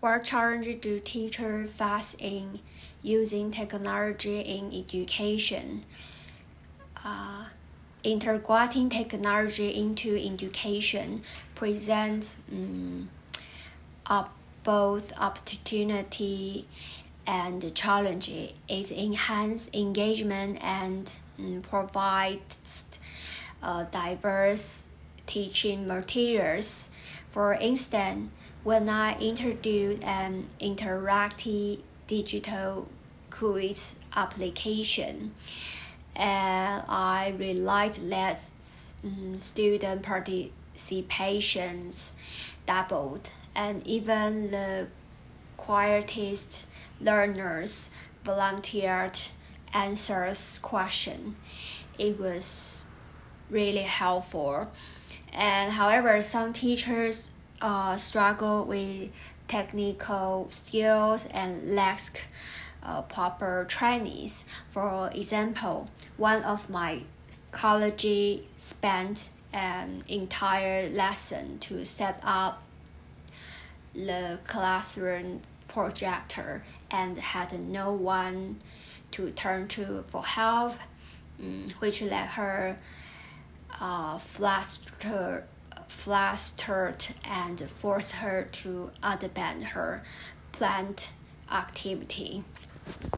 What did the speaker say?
What challenges do teachers face in using technology in education? Integrating technology into education presents both opportunity and challenge. It enhances engagement and provides diverse teaching materials. For instance, when I introduced an interactive digital quiz application, and I realized that student participations doubled, and even the quietest learners volunteered answers question. It was really helpful. And however, some teachers struggle with technical skills and lack proper trainings. For example, one of my colleagues spent an entire lesson to set up the classroom projector and had no one to turn to for help, which led her flustered and forced her to abandon her planned activity.